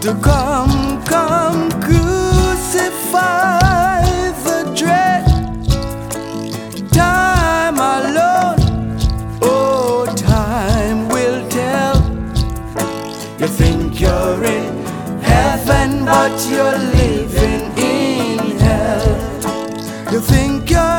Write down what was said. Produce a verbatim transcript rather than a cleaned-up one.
to come, come crucify the dread time alone. Oh, time will tell. You think you're in heaven, but you're living in hell. You think you're